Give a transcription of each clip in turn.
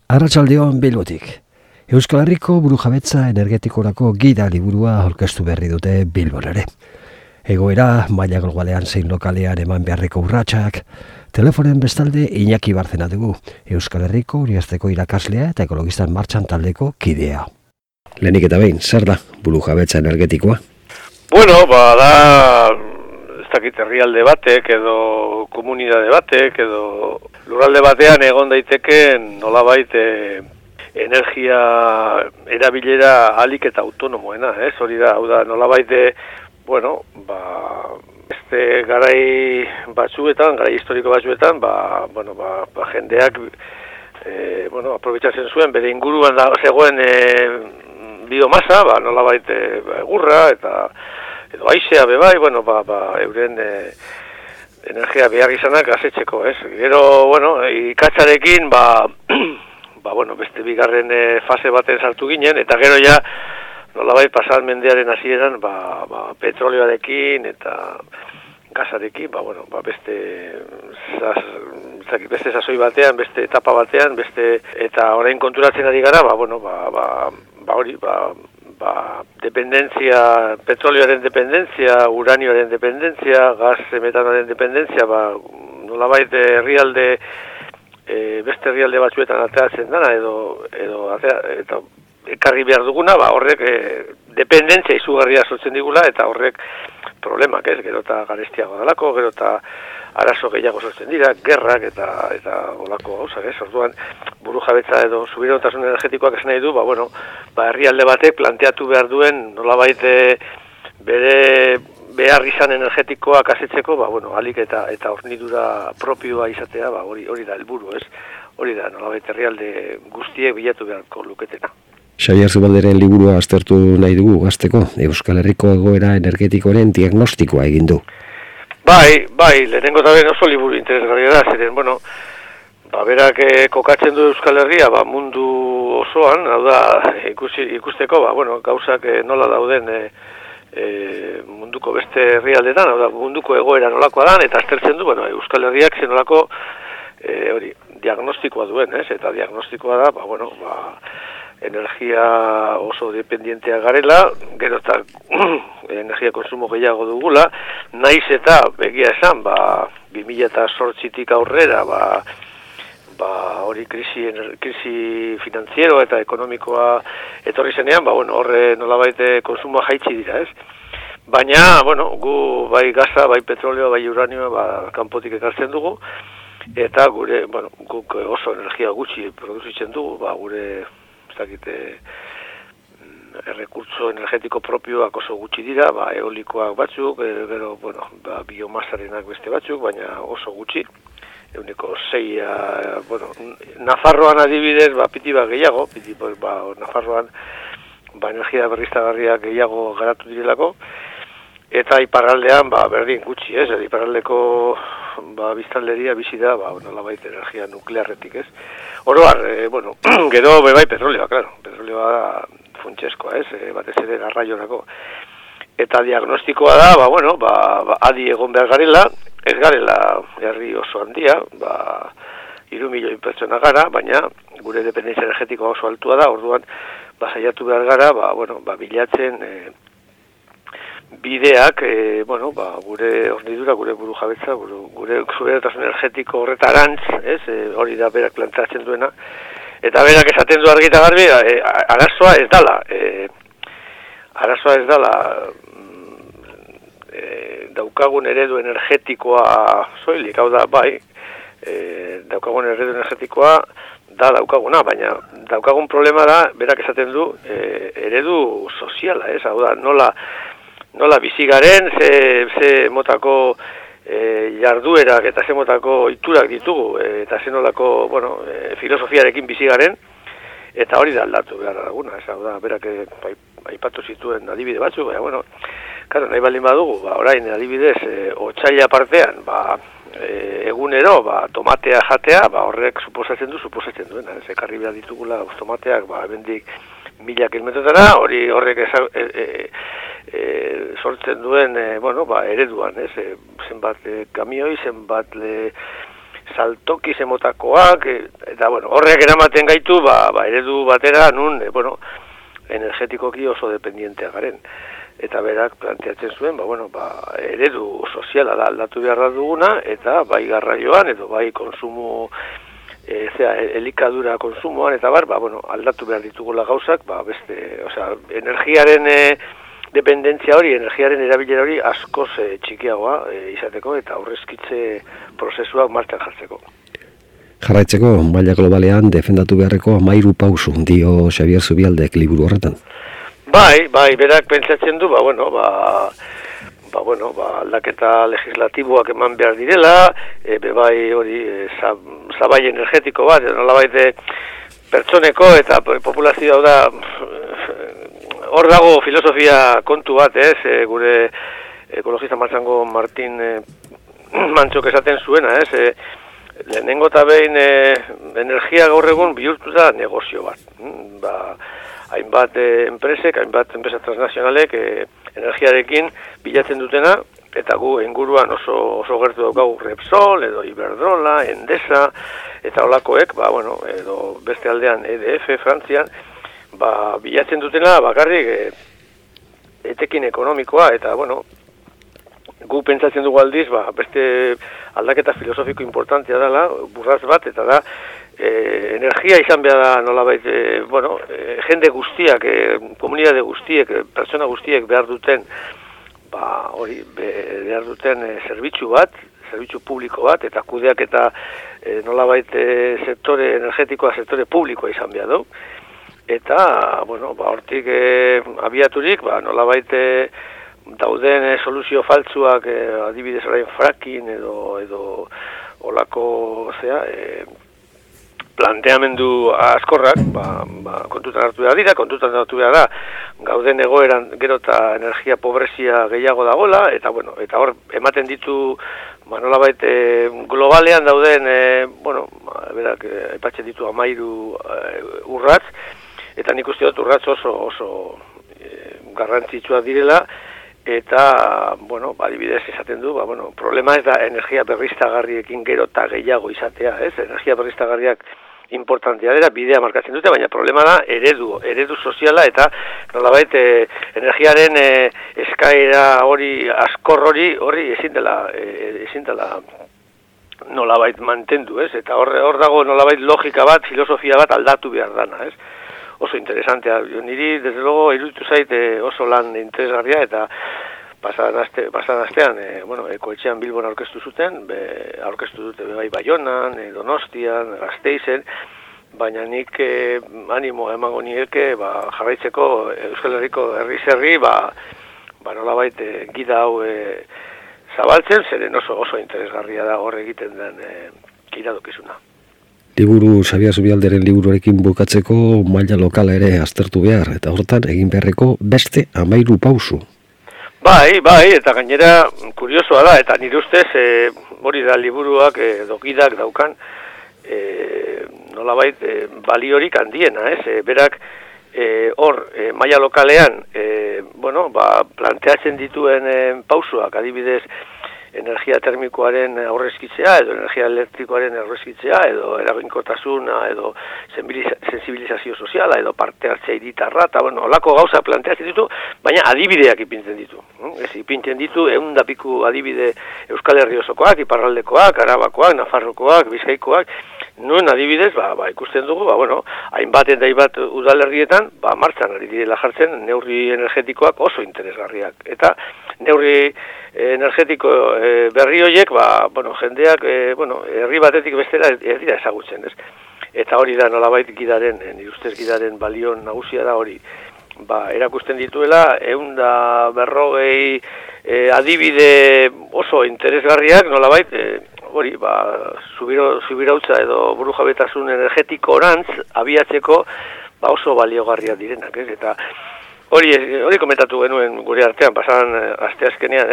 Arratsaldeon Bilbotik. Euskal Herriko burujabetza energetikorako gida liburua aurkeztu berri dute Bilbon ere. Egoera, maila globalean zein lokalean eman beharreko urratsak, telefonen bestalde Iñaki Barzena dugu, Euskal Herriko Unibertsitateko irakaslea eta ekologistan martxan taldeko kidea. Lehenik eta behin, zer da burujabetza energetikoa? Bueno, da, ez dakit herrialde batek edo komunidade batek edo lurralde batean egon daiteken nolabait energia erabilera ahalik eta autonomoena, hori da, hau da, nolabait beste garai batzuetan, garai historiko batzuetan, jendeak aprobetxatzen zuen, bere inguruan zegoen biomasa, nolabait egurra eta edo haizea bebai, euren energia behar izanak asetzeko, ez? Gero, ikatzarekin, beste bigarren fase baten sartu ginen, eta gero ja, nolabait pasan mendearen hasieran, petrolioarekin eta gazarekin, beste sasoi batean, beste etapa batean, eta orain konturatzen ari gara, dependentzia, petrolioaren dependentzia, uranioaren dependentzia, gas metanoaren dependentzia, nolabait herrialde, beste herrialde batzuetan ateratzen dana, edo ekarri behar duguna, horrek dependentzia izugarria sortzen digula, eta horrek problemak, gero eta garestiago dalako, gero eta arazo gehiago sortzen dira, gerrak eta olako gauzak, orduan burujabetza edo subiranotasun energetikoak esan nahi du, herrialde batek planteatu behar duen nolabait bere behar izan energetikoak asetzeko, alik eta hornidura propioa izatea, hori da helburu, ez? Hori da, nolabait herrialde guztiek bilatu beharko luketena. Xabier Zubalderen liburua aztertu nahi dugu gazteko, Euskal Herriko egoera energetikoaren diagnostikoa egin du. Bai, lehenengo eta ben oso liburu interesgarria da, ziren, berak kokatzen du Euskal Herria, mundu osoan, hau da, ikusteko, gauzak nola dauden munduko beste herrialdetan, hau da, munduko egoera nolakoa dan, eta aztertzen du, Euskal Herriak zenolako diagnostikoa duen, eta diagnostikoa da, energia oso dependientea garela, gero eta energia konsumo gehiago dugula, naiz eta, begia esan, 2008tik aurrera, hori krisi finantziero eta ekonomikoa etorri zenean, horre nolabait konsumoa jaitsi dira, ez? Baina, gu bai gaza, bai petroleo, bai uranioa, kanpotik ekartzen dugu, eta guk oso energia gutxi produzitzen dugu, gure errekurtso energetiko propioak oso gutxi dira, eolikoak batzuk, gero, biomasarenak beste batzuk, baina oso gutxi, 6, Nafarroan adibidez, piti bat gehiago, Nafarroan, energia berriztagarriak gehiago garatu direlako, eta iparraldean, berdin gutxi, ez, iparraldeko biztanleria bizi da, nolabait energia nuklearretik, ez. Oroar, gero bebai petrolioa, claro, petrolioa da funtseskoa, ez, batez ere garraiorako. Eta diagnostikoa da, adi egon behar garela, ez garela herri oso handia, 3 milioi pertsona gara, baina gure dependentzia energetikoa oso altua da, orduan, saiatu behar gara, bilatzen bideak, gure hornidura, gure burujabetza, gure subiranotasun energetiko horretarantz, hori da berak planteatzen duena, eta berak esaten du argi eta garbi, arazoa ez dala, daukagun eredu energetikoa soilik, hau da, daukagun eredu energetikoa da daukaguna, baina daukagun problema da, berak esaten du, eredu soziala, hau da, nola bizigaren, ze motako jarduerak eta ze motako iturak ditugu, eta ze nolako filosofiarekin bizigaren, eta hori da aldatu behar duguna, hau da, berak aipatu zituen adibide batzuk, baina, nahi baldin badugu, orain adibidez, otsaila partean, egunero, tomatea jatea, horrek suposatzen duena, ekarri behar ditugula tomateak, bendik 1000 kilometrotara, horrek sortzen duen, ereduan, zenbat kamioi, zenbat saltoki zemotakoak, eta bueno, horrek eramaten gaitu, eredu batera, nun, energetikoki oso dependientea garen. Eta berak planteatzen zuen, eredu soziala da aldatu beharra duguna, eta bai garraioan, edo bai konsumo, elikadura konsumoan, eta aldatu behar ditugula gauzak, energiaren dependentzia hori, energiaren erabilera hori askoz txikiagoa izateko, eta aurrezkitze prozesuak martxan jartzeko. Jarraitzeko, maila globalean defendatu beharreko 13 pausu, dio Xabier Zubialdek liburu horretan. Bai, berak pentsatzen du, aldaketa legislatiboak eman behar direla, bai hori zabai energetiko bat, nolabait pertsoneko eta populazioa da, hor dago filosofia kontu bat, gure ekologista martxango Martin Mantxok esaten zuena, lehenengo eta behin energia gaur egun bihurtu da negozio bat. Hainbat enpresa transnazionalek energiarekin bilatzen dutena, eta gu inguruan oso gertu daukagu Repsol, edo Iberdrola, Endesa, eta holakoek, edo beste aldean EDF, Frantzian, bilatzen dutena bakarrik etekin ekonomikoa, eta gu pentsatzen dugu aldiz, beste aldaketa filosofiko importantea dela, burraz bat, eta da, energia izan behar da nolabait, jende guztiak, komunitate guztiek, pertsona guztiek behar duten, behar duten zerbitzu bat, zerbitzu publiko bat, eta kudeak eta nolabait sektore energetikoa, sektore publikoa izan behar du. Eta, hortik abiaturik, nolabait dauden soluzio faltsuak, adibidez orain fracking edo olako planteamendu askorrak, kontutan hartu behar dira, kontutan hartu behar da, gauden egoeran gero eta energia pobrezia gehiago dagoela, eta hor ematen ditu, nolabait globalean dauden, berak aipatzen ditu 13 urratz, eta nik uste dut urratz oso garrantzitsua direla, eta, adibidez esaten du, problema ez da energia berriztagarriekin gero eta gehiago izatea, energia berriztagarriak importantea dira, bidea markatzen dute, baina problema da eredu soziala, eta nolabait energiaren eskaera hori, askor hori ezin dela nolabait mantendu, eta hor dago nolabait logika bat, filosofia bat aldatu behar dana, oso interesantea. Niri, desde luego, iruditu zait oso lan interesgarria, eta pasan astean, Ekoetxean Bilbon aurkeztu zuten, aurkeztu dute bai Baionan, Donostian, Gasteizen, baina nik animo emango nieke jarraitzeko Euskal Herriko herri, nolabait gida hau zabaltzen, zeren oso interesgarria da hor egiten den iradokizuna. Liburu, Xabier Zubialderen liburuarekin bukatzeko maila lokala ere aztertu behar, eta hortan egin beharreko beste 13 pausu. Bai, eta gainera kuriosoa da, eta nire ustez hori da liburuak dokidak daukan nolabait baliorik handiena, berak hor maila lokalean planteatzen dituen pausuak, adibidez energia termikoaren aurrezkitzea, edo energia elektrikoaren aurrezkitzea, edo eraginkortasuna, edo sensibilizazio soziala, edo parte hartzea hiritarra, eta holako gauza planteatzen ditu, baina adibideak ipintzen ditu. Ipintzen ditu 100 piku adibide Euskal Herri osokoak, iparraldekoak, Arabakoak, Nafarrokoak, Bizkaikoak, nuen adibidez, ikusten dugu, hainbat eta hainbat udalerrietan, martxan ari direla jartzen neurri energetikoak oso interesgarriak. Eta neurri energetiko berri horiek, jendeak, herri batetik bestera ez dira ezagutzen, Eta hori da nolabait gidaren, nire ustez gidaren balion nagusia da hori. Erakusten dituela, 140 adibide oso interesgarriak nolabait, hori, subirautza edo burujabetasun energetiko orantz abiatzeko oso baliogarria direnak, Eta hori komentatu genuen gure artean, pasan asteazkenean,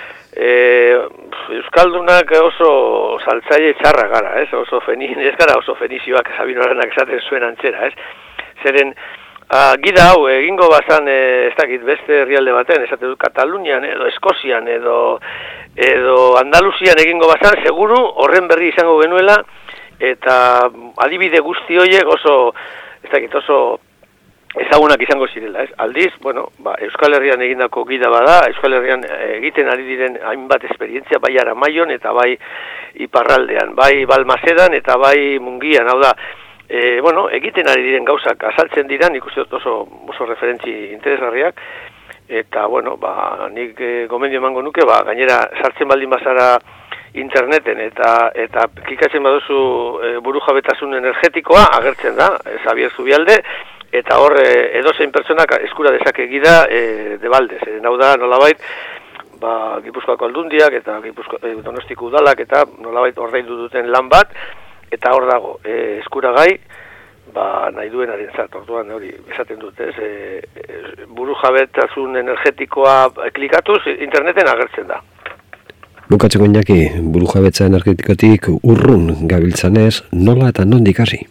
Euskaldunak oso saltzaile txarra gara, ez gara oso fenizioak Sabino Aranak esaten zuen antzera, Zeren, Gida hau, egingo bazan, ez dakit, beste herrialde baten, esate dut Katalunian, edo Eskozian, edo Andaluzian egingo bazan, seguru horren berri izango genuela, eta adibide guzti horiek oso, ez dakit, oso ezagunak izango zirela, ez? Aldiz, Euskal Herrian egindako gida bada, Euskal Herrian egiten ari diren hainbat esperientzia, bai Aramaion eta bai Iparraldean, bai Balmasedan eta bai Mungian, hau da, egiten ari diren gauzak azaltzen dira, nik uste dut oso referentzi interesgarriak, eta, nik gomendio emango nuke, gainera sartzen baldin bazara interneten, eta klikatzen baduzu burujabetasun energetikoa, agertzen da, Xabier Zubialde, eta hor edozein pertsonak eskura dezake gida Debaldez, hau da, nolabait, Gipuzkoako Aldundiak, eta Donostiko Udalak, eta nolabait ordaindu duten lan bat, eta hor dago, eskuragai, nahi duenarentzat, orduan hori esaten dut, burujabetasun energetikoa klikatuz, interneten agertzen da. Bukatzeko Iñaki, burujabetza energetikotik urrun gabiltzanez, nola eta nondik hasi?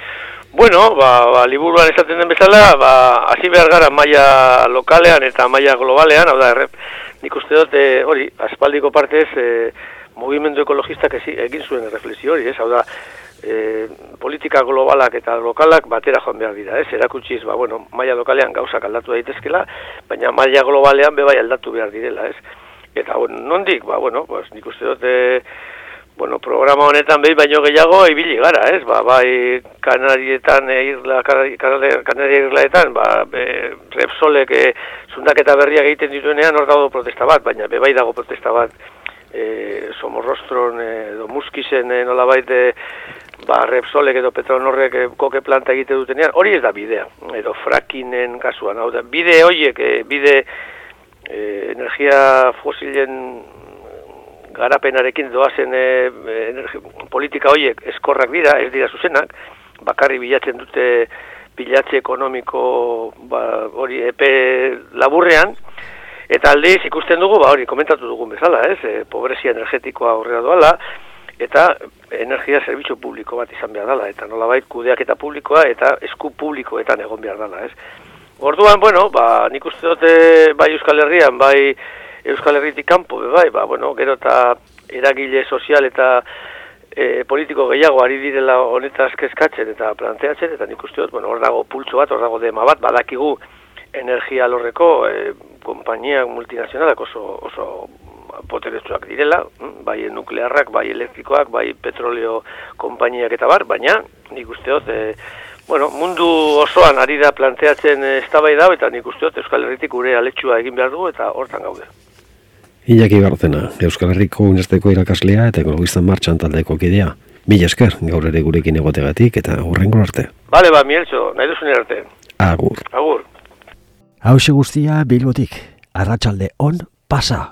Liburuan esaten den bezala, hasi behar gara maila lokalean eta maila globalean, hau da, nik uste dut, hori, aspaldiko partez, mugimendu ekologistak egin zuen reflexio hori, hau da, politika globalak eta lokalak batera joan behar dira, erakutsiz, maila lokalean gauzak aldatu daitezkela, baina maila globalean bebai aldatu behar direla, eta nondik, nik uste dut, programa honetan behin baino gehiago ibili gara, bai Kanarietan, Kanaria Irlaetan, Repsolek zundaketa berriak egiten dituenean hor dago protesta bat, baina bebai dago protesta bat, Somorrostron edo Muskisen nolabait Repsolek edo Petronorrek koke planta egite dutenean, hori ez da bidea, edo frackingen kasuan, hau da, bide horiek, energia fosilen garapenarekin doazen politika horiek eskorrak dira, ez dira zuzenak, bakarri bilatzen dute bilatze ekonomiko hori epe laburrean, eta aldiz ikusten dugu, hori komentatu dugun bezala, pobrezia energetikoa horrela doala, eta energia zerbitzu publiko bat izan behar dela, eta nolabait kudeaketa publikoa eta esku publikoetan egon behar dela, Orduan, nik uste dute bai Euskal Herrian, bai Euskal Herritik kanpo, gero eta eragile sozial eta politiko gehiago ari direla honetaz kezkatzen eta planteatzen, eta nik uste dut, hor dago pultso bat, hor dago dema bat, badakigu energia lorreko konpainia multinazionalak oso poteretsuak direla, bai nuklearrak, bai elektrikoak, bai petroleo konpainiak eta baina nik uste dut, mundu osoan ari da planteatzen eztabaida eta nik uste dut Euskal Herritik gure aletxua egin behar dugu eta hortan gaude. Iñaki Bartzena, Euskal Herriko Unibertsitateko irakaslea eta Ekologista Martxan taldeko kidea. Mila esker, gaur ere gurekin egotegatik eta hurrengo arte. Bale, Mieltxo, nahi duzun arte. Agur. Agur. Hauxe guztia Bilbotik, arratsalde on pasa.